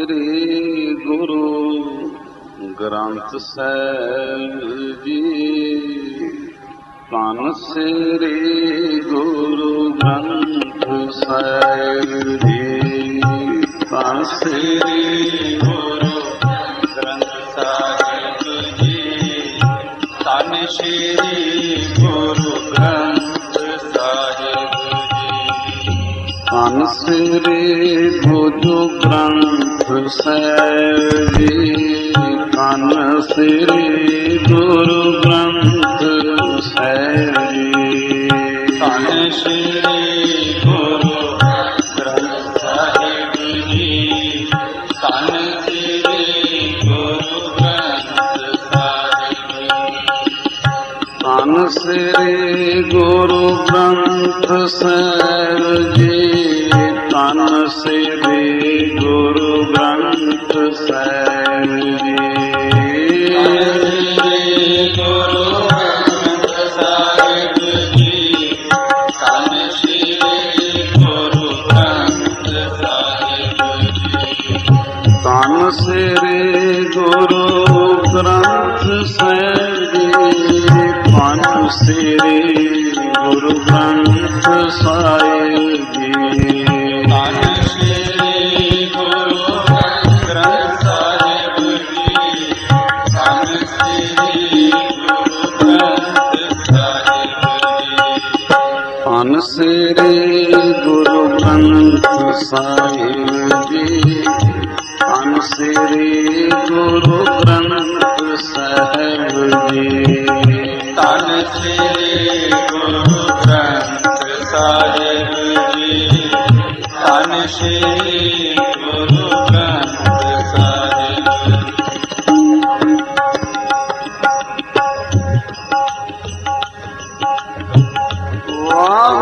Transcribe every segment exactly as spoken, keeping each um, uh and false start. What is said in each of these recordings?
ਸ੍ਰੀ ਗੁਰੂ ਗ੍ਰੰਥ ਸਾਹਿਬ ਜੀ। ਧੰਨ ਸ੍ਰੀ ਗੁਰੂ ਗ੍ਰੰਥ ਸਾਹਿਬ ਜੀ। ਧੰਨ ਸ੍ਰੀ ਗੁਰੂ ਗ੍ਰੰਥ ਸਾਹਿਬ ਜੀ। ਧੰਨ ਸ੍ਰੀ ਗੁਰੂ ਗ੍ਰੰਥ ਸਾਹਿਬ ਜੀ। ਧੰਨ ਸ੍ਰੀ ਗੁਰੂ ਗ੍ਰੰਥ ਸਾਹਿਬ ਜੀ। ਧੰਨ ਸ੍ਰੀ ਗੁਰੂ ਗ੍ਰੰਥ ਸਾਹਿਬ ਜੀ। ਧੰਨ ਸ੍ਰੀ ਗੁਰੂ ਗ੍ਰੰਥ ਸਾਹਿਬ ਜੀ। ਧੰਨ ਸ੍ਰੀ ਗੁਰੂ ਗ੍ਰੰਥ ਸਾਹਿਬ ਜੀ। ਧੰਨ ਸ੍ਰੀ ਗੁਰੂ ਗ੍ਰੰਥ ਸਾਹਿਬ ਜੀ। ਧੰਨ ਸ੍ਰੀ ਗੁਰੂ ਗ੍ਰੰਥ ਸਾਹਿਬ ਜੀ। ਧੰਨ ਸ੍ਰੀ ਗੁਰੂ ਗ੍ਰੰਥ ਸਾਹਿਬ ਜੀ। ਧੰਨ ਸ੍ਰੀ ਗੁਰੂ ਗ੍ਰੰਥ ਸਾਹਿਬ ਜੀ। ਧੰਨ ਸ੍ਰੀ ਗੁਰੂ ਗ੍ਰੰਥ ਸਾਹਿਬ ਜੀ। ਧੰਨ ਸ੍ਰੀ ਗੁਰੂ ਗ੍ਰੰਥ ਸਾਹਿਬ ਜੀ। ਧੰਨ ਸ੍ਰੀ ਗੁਰੂ ਗ੍ਰੰਥ ਸਾਹਿਬ ਜੀ। ਧੰਨ ਸ੍ਰੀ ਗੁਰੂ ਗ੍ਰੰਥ ਸਾਹਿਬ ਜੀ। ਧੰਨ ਸ੍ਰੀ ਗੁਰੂ ਗ੍ਰੰਥ ਸਾਹਿਬ ਜੀ। ਧੰਨ ਸ੍ਰੀ ਗੁਰੂ ਗ੍ਰੰਥ ਸਾਹਿਬ ਜੀ। ਵਾਹ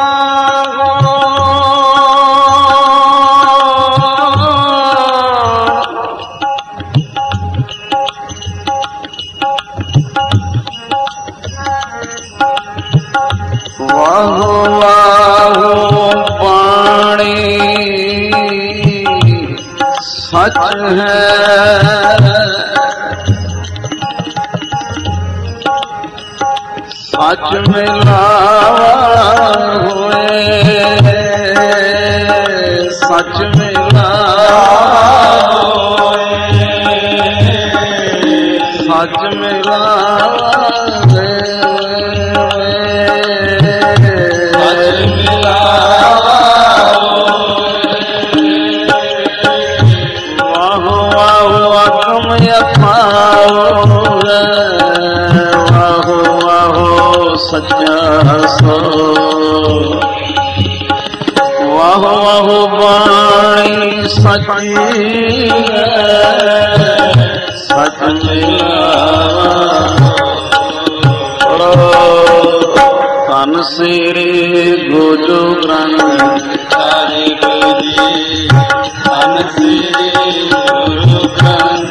सच है सच मिला हुए सच मिला सच मिला सच्चा सो। वाह वाह बाणी सची सच मिला। धन श्री गुरु ग्रंथ साहिब जी। धन श्री गुरु ग्रंथ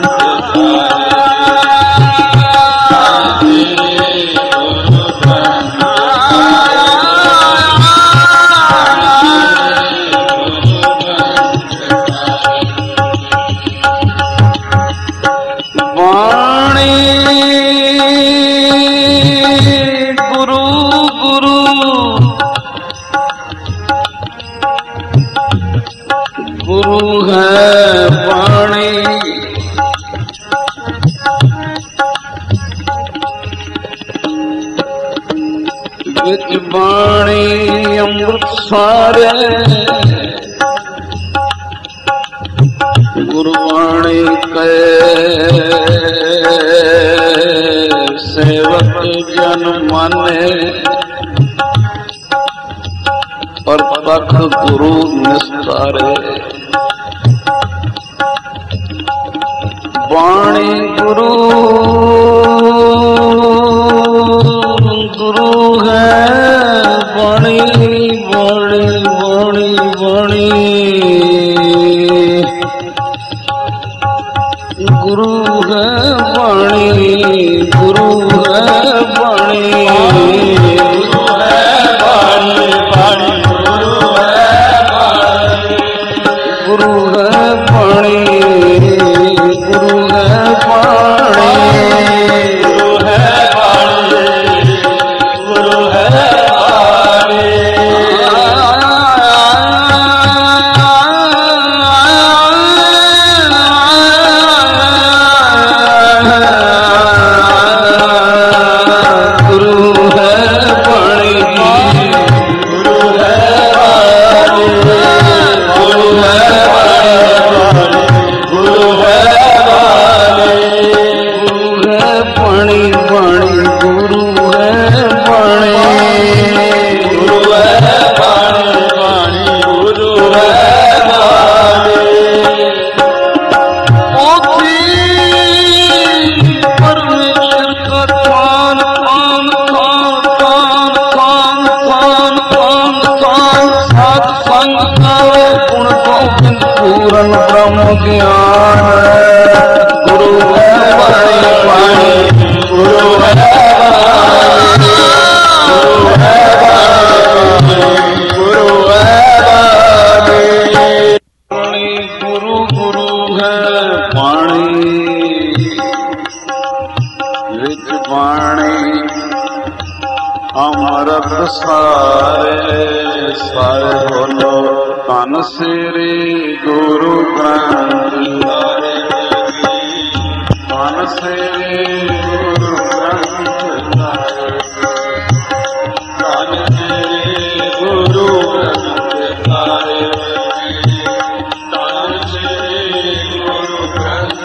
बाणी अमृत सारे गुरबाणी के सेवक जन माने। पर पख गुरु निस्तारे। बाणी गुरु गुरु है वाणी वाणी वाणी वाणी। गुरु है वाणी गुरु है वाणी। गुरु है वाणी वाणी गुरु है वाणी। गुरु है वाणी ਗਿਆਨ ਗੁਰੂ ਹੈ ਬਾਣੀ ਬਾਣੀ ਗੁਰੂ ਹੈ ਬਾਣੀ ਗੁਰੂ ਹੈ ਬਾਣੀ ਗੁਰੂ ਹੈ ਬਾਣੀ ਗੁਰੂ ਗੁਰੂ ਹੈ ਬਾਣੀ ਵਿੱਚ ਬਾਣੀ ਅਮਰਤ ਸਾਰੇ ਸਾਰੇ ਬੋਲੋ ਧੰਨ ਸ੍ਰੀ ਗੁਰੂ ਗ੍ਰੰਥ ਧੰਨ ਸ੍ਰੀ ਗੁਰੂ ਗ੍ਰੰਥ ਧੰਨ ਸ੍ਰੀ ਗੁਰੂ ਗ੍ਰੰਥ ਧੰਨ ਸ੍ਰੀ ਗੁਰੂ ਗ੍ਰੰਥ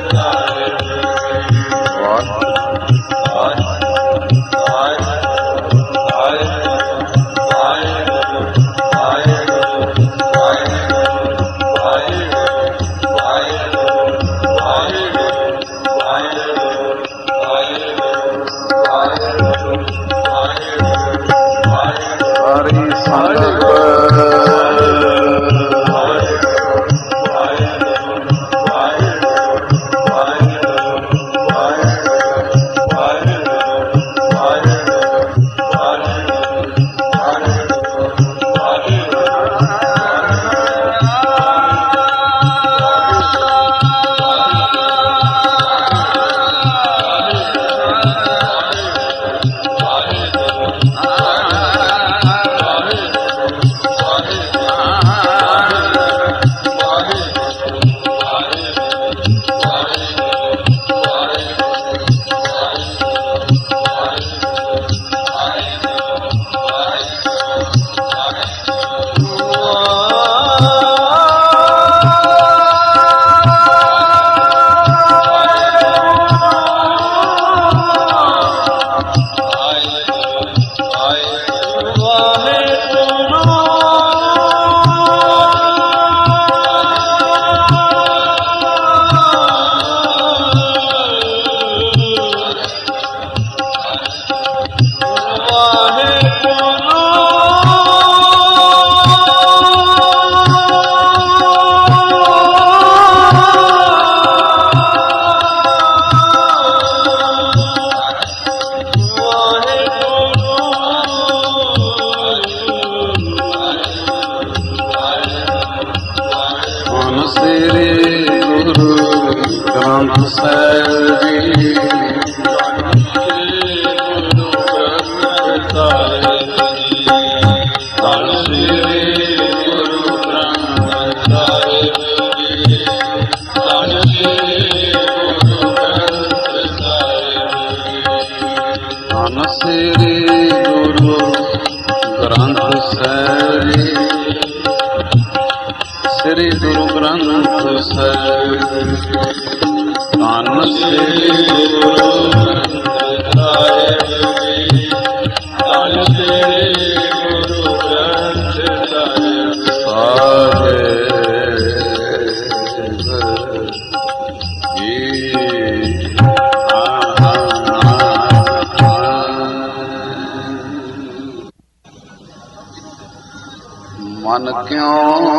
ਮਨ ਕਿਉਂ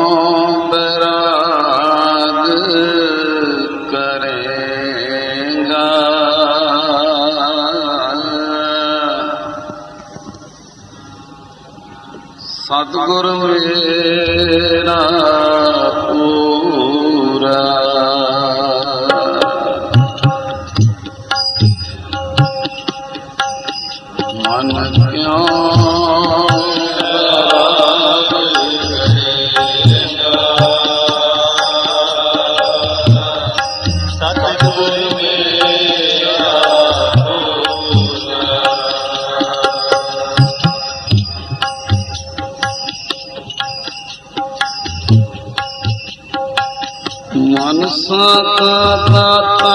ਬੈਰਾਗ ਕਰੇਗਾ ਸਤਿਗੁਰ ਮੇਰਾ ਪੂਰਾ ਮਨ ਕਿਉਂ ਮਨਸਾ ਦਾਤਾ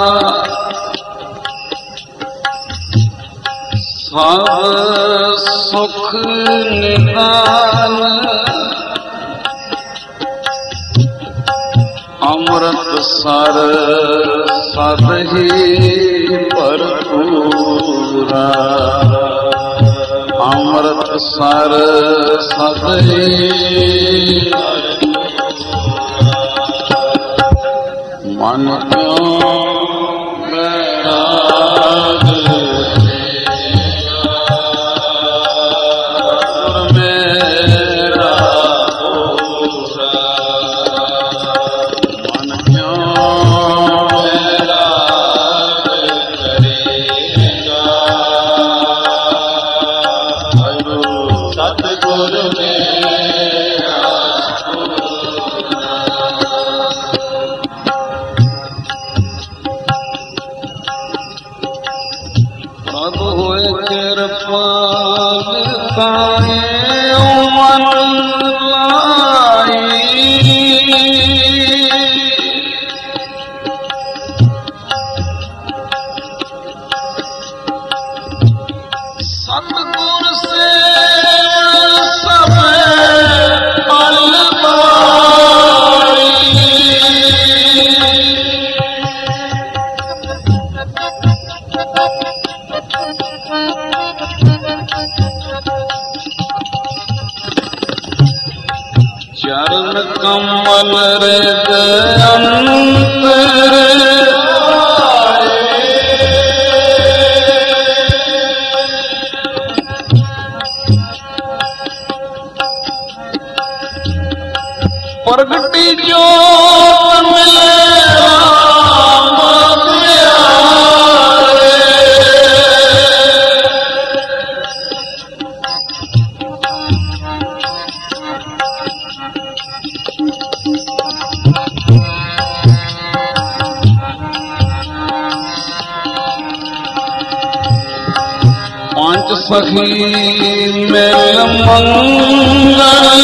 ਸਭ ਸੁਖ ਨਿਦਾਨ ਅੰਮ੍ਰਿਤ ਸਰ ਸਦ ਹੀ ਭਰਪੂਰਾ ਅੰਮ੍ਰਿਤ ਸਰ ਸਦ ਹੀ ਮਨ ਕਿਉ ਬੈਰਾਗ ਚਰਨ ਕਮਲ ਰਿਦ ਅੰਤਰ ਪ੍ਰਗਟੀ ਜੋਤ ਮਿਲੇ ਰਾਮ ਪਿਆਰੇ ਪੰਜ ਸਖੀ ਮਿਲ ਮੰਗਲ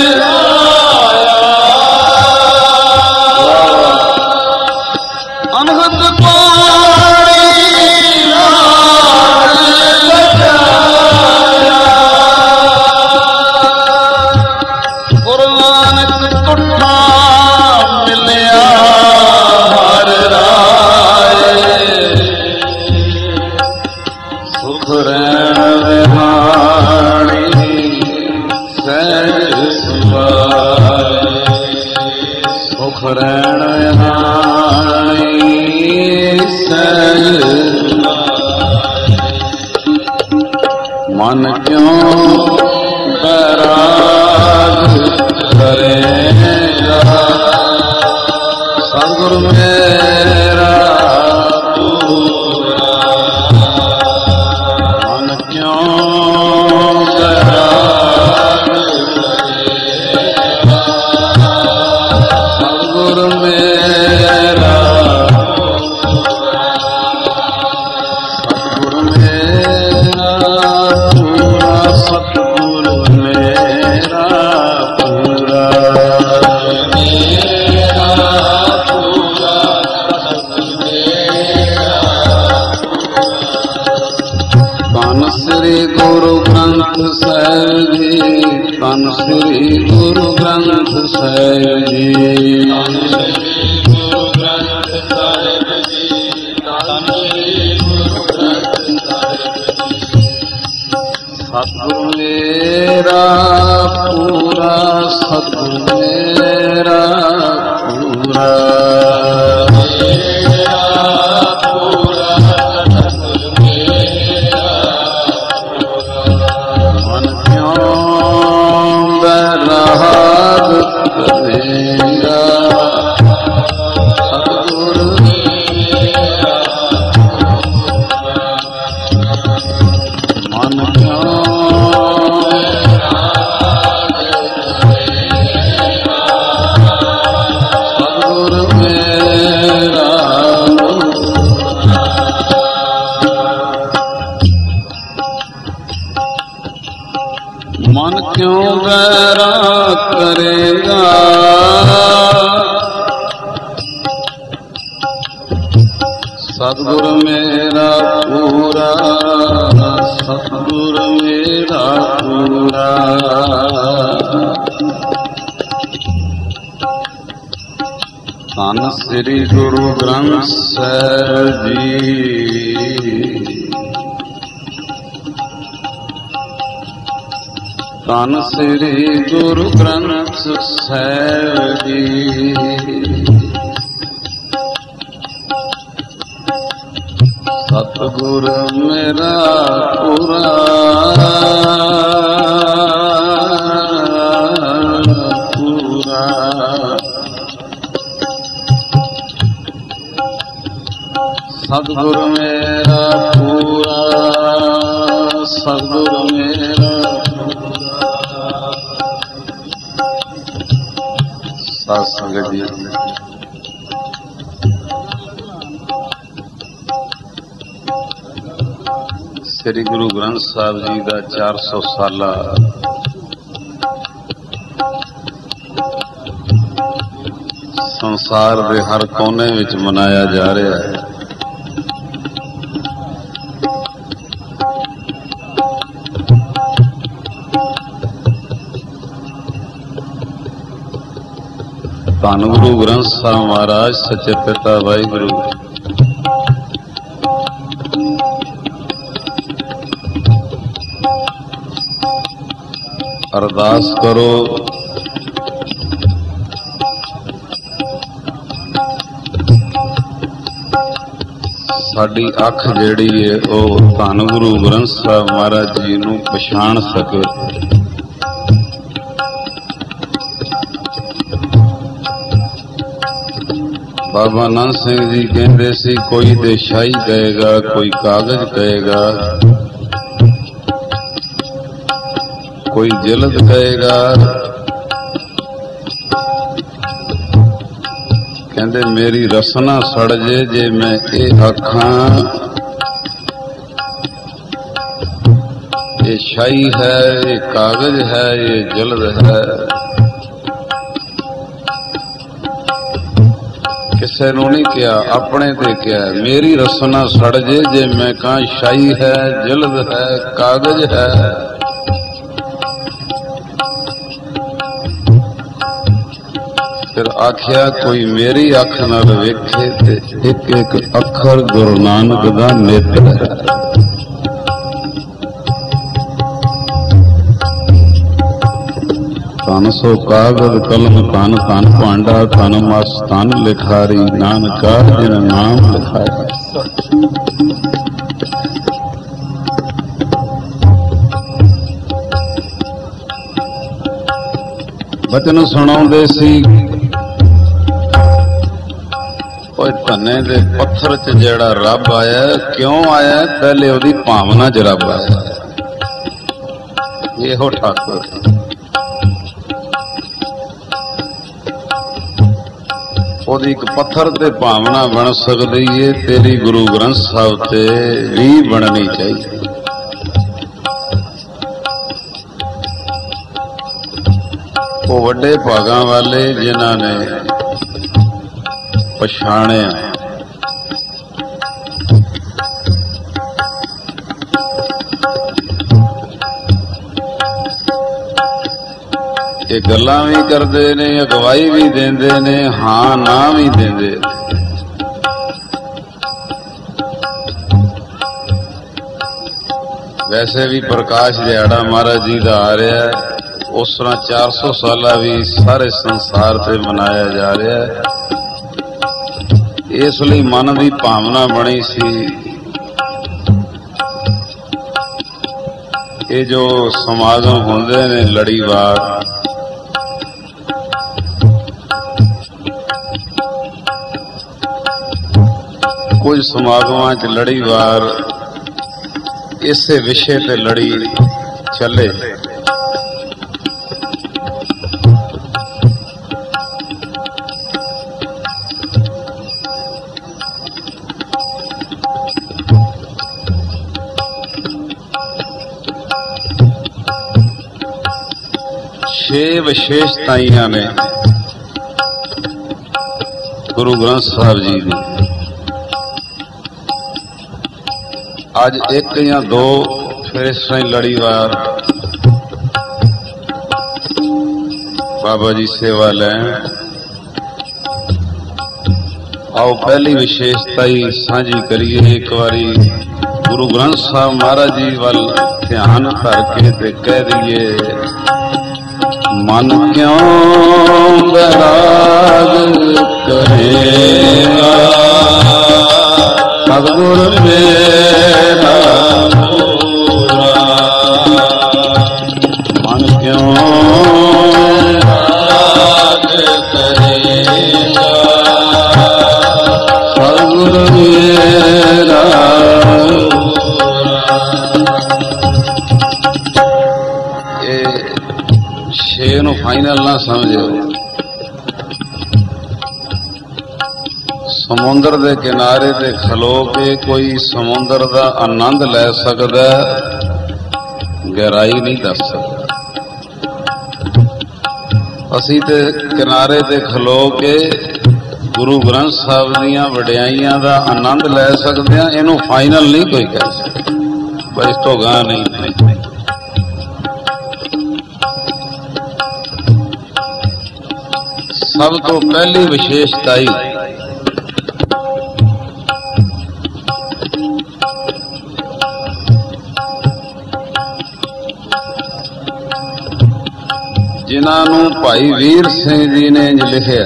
ਅਨਹਦ ਪਾਣੀ ਲਾਲ ਲਗਾਇਆ ਗੁਰੂ ਨਾਨਕ ਤੁਠਾ ਮਿਲਿਆ ਹਰ ਰਾਏ ਸੁਖ ਰਹਿਣ ਵਿਹਾਣੀ ਸਹਿਜ ਸੁਭਾਏ ਸੁਖ ਰਹਿਣ ਵਿਹਾਣੀ ਸਹਿਜ ਮਨ ਕਿਉ ਬੈਰਾਗ ਕਰੇਗਾ ਸਤਿਗੁਰ ਮੇਰਾ ਪੂਰਾ ਮਨ ਕਿਉ ਬੈਰਾਗ ਕਰੇਗਾ ਸਤਿਗੁਰ ਮੇਰਾ ਗੁਰੂ ਗ੍ਰੰਥ ਸਾਹਿਬ ਜੀ ਧੰਨ ਸ੍ਰੀ ਗੁਰੂ ਗ੍ਰੰਥ ਸਾਹਿਬ ਜੀ ਧੰਨ ਸ੍ਰੀ ਗੁਰੂ ਗ੍ਰੰਥ ਸਾਹਿਬ ਜੀ ਧੰਨ ਸ੍ਰੀ ਗੁਰੂ ਗ੍ਰੰਥ ਸਾਹਿਬ ਜੀ ਸਤਿਗੁਰ ਮੇਰਾ ਪੂਰਾ ਸਤਿਗੁਰ ਮੇਰਾ ਪੂਰਾ ਮਨ ਕਿਉਂ ਬੈਰਾਗ ਕਰੇਗਾ ਸਤਿਗੁਰ ਮੇਰਾ ਪੂਰਾ ਸਤਿਗੁਰ ਮੇਰਾ ਪੂਰਾ ਧੰਨ ਸ੍ਰੀ ਗੁਰੂ ਗ੍ਰੰਥ ਸਾਹਿਬ ਜੀ ਧੰਨ ਸ੍ਰੀ ਗੁਰੂ ਗ੍ਰੰਥ ਸਾਹਿਬ ਜੀ सतगुर मेरा पूरा पूरा सतगुर मेरा पूरा सतगुर मेरा साध संगत जी श्री गुरु ग्रंथ साहब जी का चार सौ साला संसार के हर कोने विच मनाया जा रहा है। धन गुरु ग्रंथ साहब महाराज सच्चे पिता वाहिगुरु अरदास करो साडी अख जिहड़ी है वह धन गुरु ग्रंथ साहब महाराज जी नूं पछाण सके। बाबा नानक सिंह जी कहते सी कोई ते शाही कहेगा, कोई कागज कहेगा, कोई जिलद कहेगा। कहते मेरी रसना सड़ जे जे मैं ये आखा ये शाही है, ये कागज है, ये जिलद है। किसे नूं नहीं किया, अपने ते किया। मेरी रसना सड़ जे जे मैं कहा शाही है, जिलद है, कागज है। फिर आख्या कोई मेरी अख नाल वेखे ते एक एक अखर गुरु नानक दा नेत्र है। धन सो कागज कलम धन धन भांडा धन मस्तान लिखारी नानका जिन नाम लिखाया। बचन सुनाउंदे सी धने दे पत्थर च जेड़ा रब आया क्यों आया, पहले ओदी भावना च रब आया। ये ठाकुर ओदी एक पत्थर ते भावना बन सकती है, तेरी गुरु ग्रंथ साहब ते भी बननी चाहिए। वो वड्डे भागां वाले जिन्हां ने पछाणिया ये गल्लां भी करते ने, अगवाई भी देंदे ने, हाँ ना भी देंदे। वैसे भी प्रकाश दिहाड़ा महाराज जी का आ रहा है, उस तरह चार सौ साला भी सारे संसार से मनाया जा रहा है। इसलिए मन की भावना बनी सी ये जो समागम होंदे ने लड़ीवार, कुछ समागमां च लड़ीवार इसे विषय पे लड़ी चले। छे विशेषताइयां ने गुरु ग्रंथ साहब जी की। आज एक या दो फिर इस तरह लड़ीवार बाबा जी सेवा लें। आओ पहली विशेषता ही साझी करिए। एक बारी गुरु ग्रंथ साहब महाराज जी वाल ध्यान करके ते कह दिए, मन क्यों बैराग करेगा सतगुर मेरा फाइनल ना समझो। समुद्र के किनारे ते खलो के कोई समुद्र का आनंद लै सकदा, गहराई नहीं दस सकता। असी ते किनारे ते खलो के गुरु ग्रंथ साहब दीयां वडियाइयां दा आनंद लै सकते हैं। इनू फाइनल नहीं कोई कह सकता, बस तो गां नहीं। सब तो पहली विशेषता ही जिन्होंने भाई वीर सिंह जी ने लिखिया,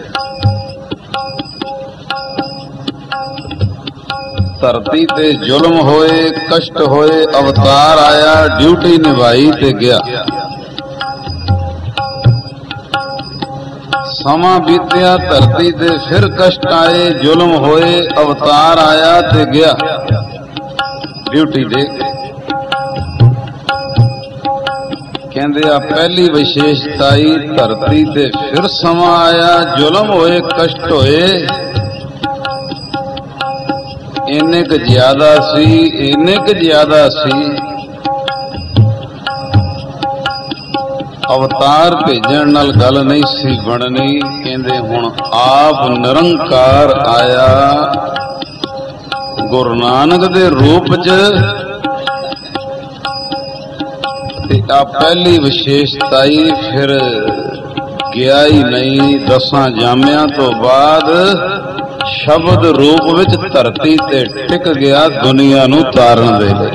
धरती ते जुल्म होए, कष्ट होए, अवतार आया, ड्यूटी निभाई ते गया। समा बीतिया धरती ते फिर कष्ट आए, जुल्म होए, अवतार आया ते गया, ड्यूटी दे के। कहते आ पहली विशेषताई धरती ते फिर समा आया, जुल्म होए, कष्ट होए, इन्ने क ज्यादा सी, इन्ने क ज्यादा सी अवतार भेजण नाल गल नहीं सी बननी। कहते हुण आप निरंकार आया गुरु नानक दे रूप च। आ पहली विशेषताई फिर गया ही नहीं। दसां जामिया तो बाद शब्द रूप विच धरती ते टिक गया दुनिया नूं तारन दे लई।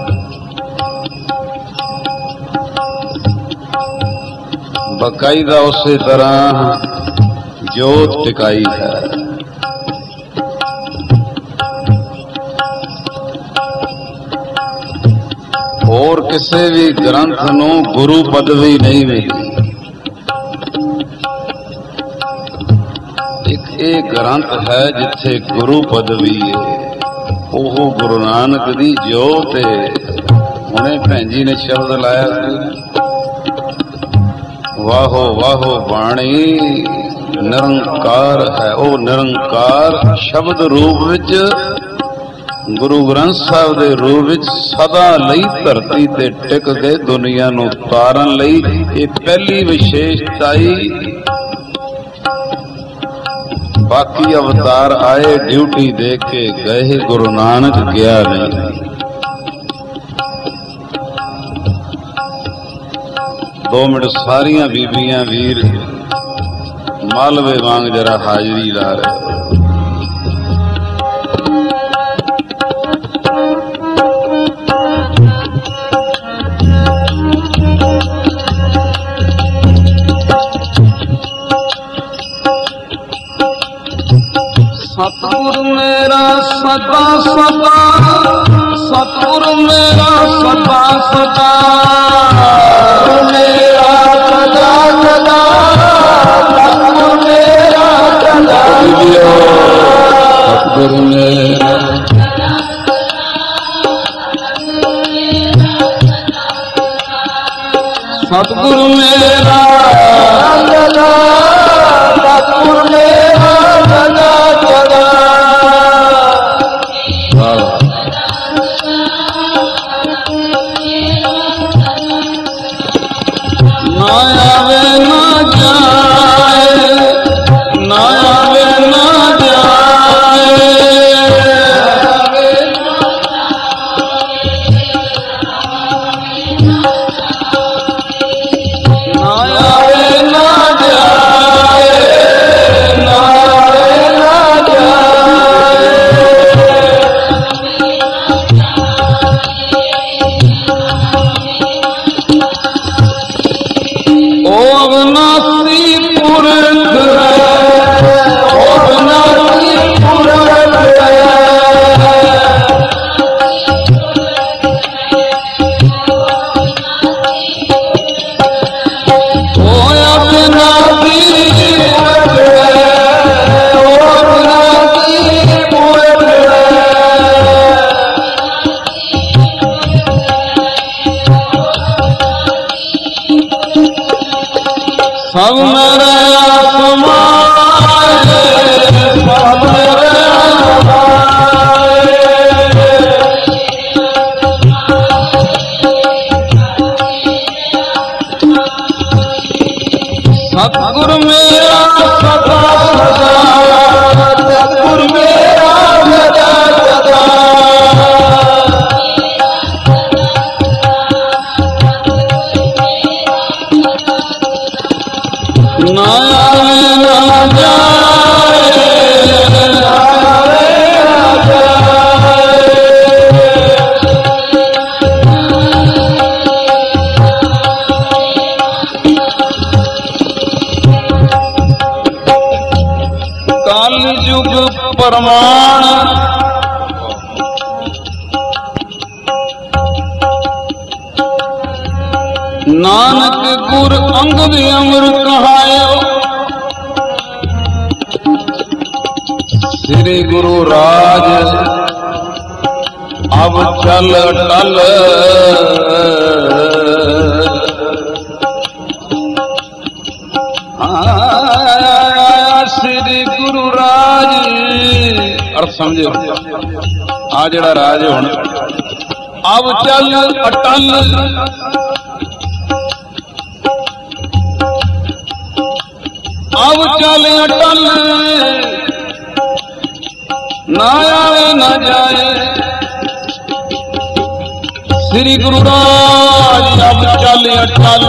बकायदा उसी तरह जोत टिकाई है। और किसी भी ग्रंथ नूं गुरु पदवी नहीं मिली। एक एक ग्रंथ है जिथे गुरु पदवी है, ओह गुरु नानक दी जोत है। हुणे भैन जी ने शब्द लाया, वाहो वाहो बाणी निरंकार है। ओ निरंकार शब्द रूप विच गुरु ग्रंथ साहब दे रूप विच सदा लई धरती ते टिक गए दुनिया नूं तारन लई। ये पहली विशेषताई। बाकी अवतार आए ड्यूटी दे के गए, गुरु नानक गया नहीं। दो मिनट सारियां बीबियां वीर मालवे वांग जरा हाजरी ला रहे। सतगुरु मेरा सदा सदा, सतगुरु मेरा सदा सदा, मेरा सदा सदा, सतगुरु मेरा सदा सदा, सतगुरु मेरा सतगुरु मेरा सदा, सतगुरु मेरा सदा सदा। ना आवे ना जाए, ना आवे ना जाए, ना आवे ना जाए, ना कल युग प्रमाण नानक गुर अंगद अमर कहायो श्री गुरु राज अब चल टल श्री गुरु राज अर्थ समझो आ जड़ा राज हुण अब चल अटल अब चल अटल ना आवे ना जाए श्री गुरु राज अब चल अटल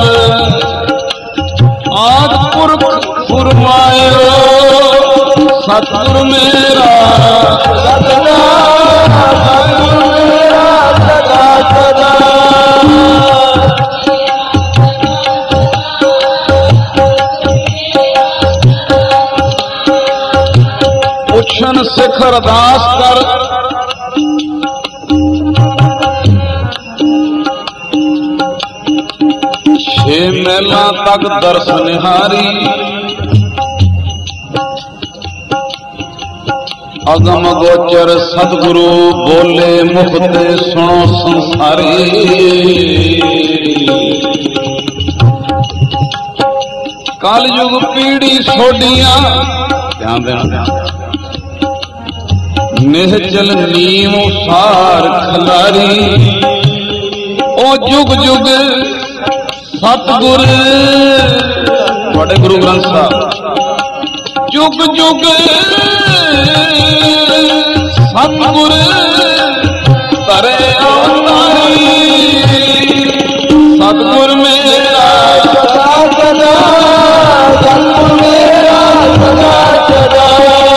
आद पुरख फुरमायो सतगुरु मेरा सदा सतगुरु मेरा सदा सदा पुछन सिख अरदास कर छे मेला तक दर्श निहारी अगम गोचर सतगुरु बोले मुखते सुनो संसारी कल युग पीढ़ी सोडियां ध्यान देना निहचल नीम सार खलारी ओ जुग जुग सतगुर बड़े गुरु ग्रंथ साहब जुग जुग सतगुर तरे अवतारी सतगुर मेरा सदा सदा सतगुर मेरा सदा सदा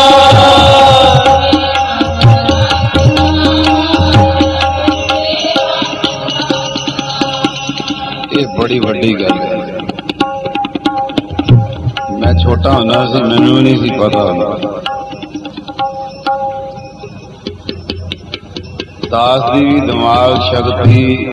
ये बड़ी वड्डी गल है मैं छोटा होना सी मैनू नहीं सी पता होना दास दी दिमाग शक्ति